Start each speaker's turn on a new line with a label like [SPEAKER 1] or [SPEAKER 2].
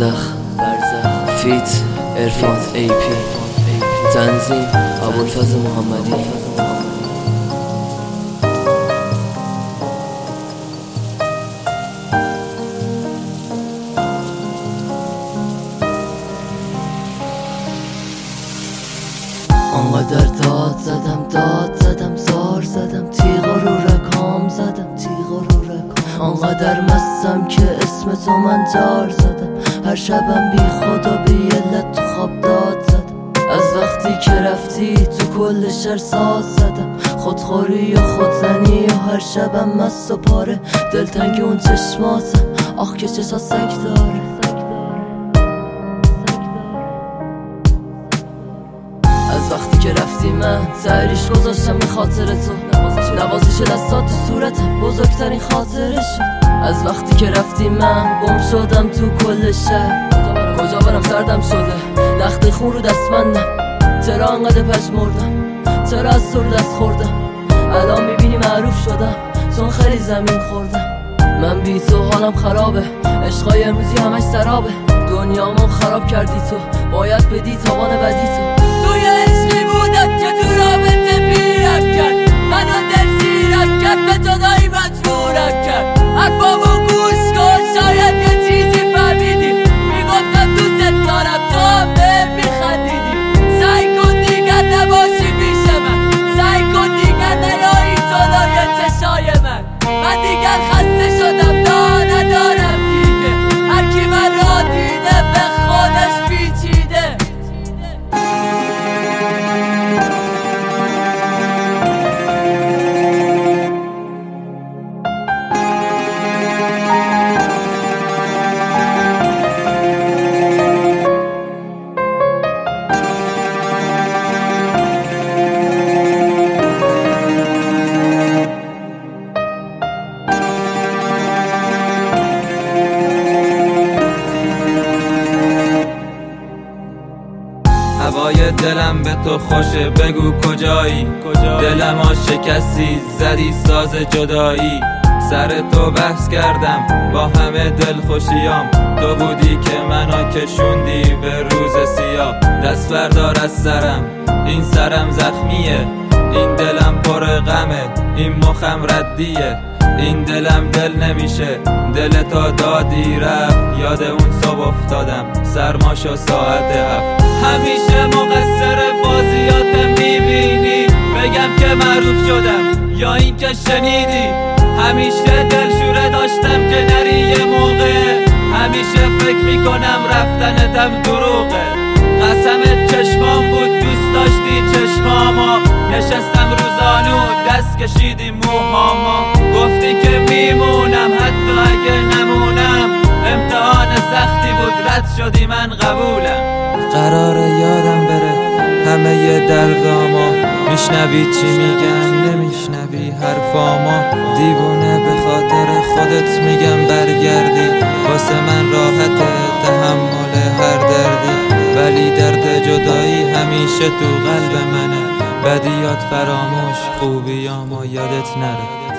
[SPEAKER 1] برزخ فیت عرفان AP تنظیم ابوالفضل محمدی. آنقدر داد زدم زار زدم تیغا رو رکام زدم آنقدر مستم که اسم تو من جار زدم هر شبم بی خدا به علت تو خواب داد زدم از وقتی که رفتی تو کل شهر ساز زدم خودخوری و خودزنی و هر شبم مست و پاره دلتنگ اون چشماتم آخ که چشا سگ داره از وقتی که رفتی من تحریش گذاشتم به خاطر تو نوازش دستات تو صورتم بزرگترین خاطره شد از وقتی که رفتی من گم شدم تو کل شهر کجا برم سردم شده لخت خون رو دست بندم چرا انقدر پژمردم چرا از تو دست خوردم الان میبینی معروف شدم چون خیلی زمین خوردم من بی تو حالم خرابه عشقای امروزی همش سرابه دنیامو خراب کردی تو باید بدی تاوان بدی تو یه عشقی بودم که تو رابطه پیرم کرد منو دل سیرم کرد به جدایی مجبورم کرد حرفامو گوش کن شاید یه چیزی فهمیدی میگفتم دوست دارم تو هم بهم میخندیدی سعی کن دیگر نباشی پیش من سعی کن دیگر نیایی جلوی چشای من دیگر خسته شدم ندارم دیگه هرکی من را دیده به خودش پیچیده
[SPEAKER 2] هوای دلم به تو خوشه بگو کجایی دلم ها شکستی زدی ساز جدایی سر تو بحث کردم با همه دل خوشیام تو بودی که منو کشوندی به روز سیاه دست بردار از سرم این سرم زخمیه این دلم پر غمه این مخم ردیه این دلم دل نمیشه دل تا دادی رفت یاد اون صبح افتادم سرماشو ساعت 7 همیشه مقصر بازیاتم میبینی بگم که معروف شدم یا این که شنیدی همیشه دلشوره داشتم که نری یه موقع همیشه فکر میکنم رفتنتم دروغه قسمت چشمام بود دوست داشتی چشماما نشستم روزانو دست کشیدی موهاما گفتی که میمونم حتی اگه نمونم امتحان سختی بود رد شدی من قبولم
[SPEAKER 3] قراره یادم بره همه ی درداما میشنوی چی میگم نمیشنوی حرفاما دیوونه به خاطر خودت میگم برگردی واسه من راحت تحمل هر دردی ولی درد جدایی همیشه تو قلب منه بدیات فراموش خوبیامو یادت نره